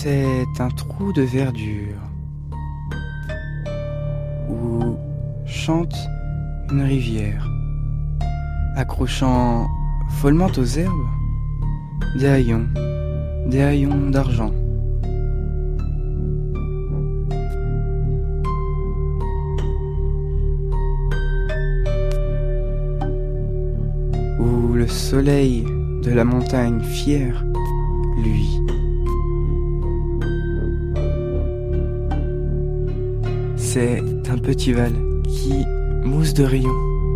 C'est un trou de verdure où chante une rivière, accrochant follement aux herbes des haillons d'argent. Où le soleil de la montagne fière luit. C'est un petit val qui mousse de rayons.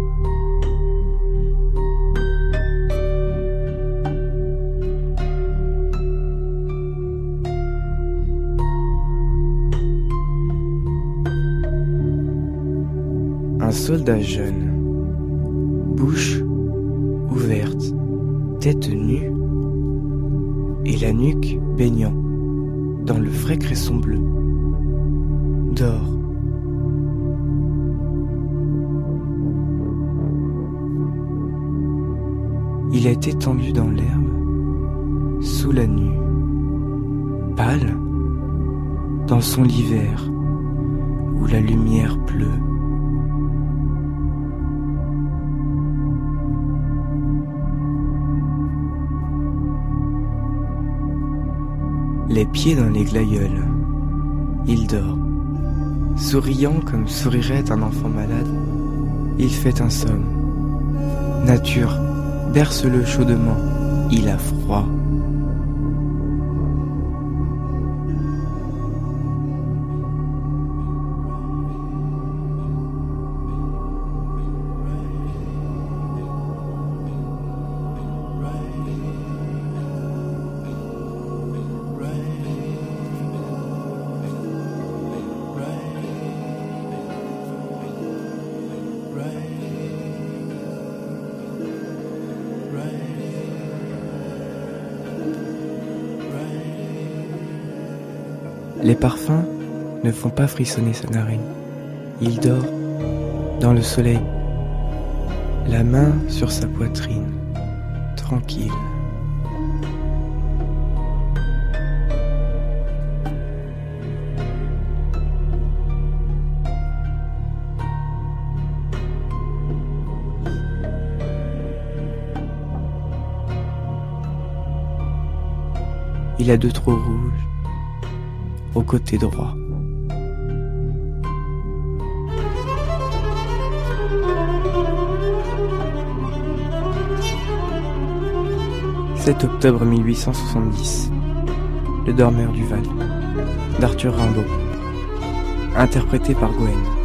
Un soldat jeune, bouche ouverte, tête nue, et la nuque baignant dans le frais cresson bleu, dort. Il est étendu dans l'herbe, sous la nue, pâle, dans son lit vert, où la lumière pleut. Les pieds dans les glaïeuls, il dort, souriant comme sourirait un enfant malade. Il fait un somme. Nature berce-le chaudement, il a froid. Les parfums ne font pas frissonner sa narine. Il dort dans le soleil, la main sur sa poitrine, tranquille. Il a deux trous rouges au côté droit. « 7 octobre 1870, Le dormeur du Val, d'Arthur Rimbaud, interprété par Gwen.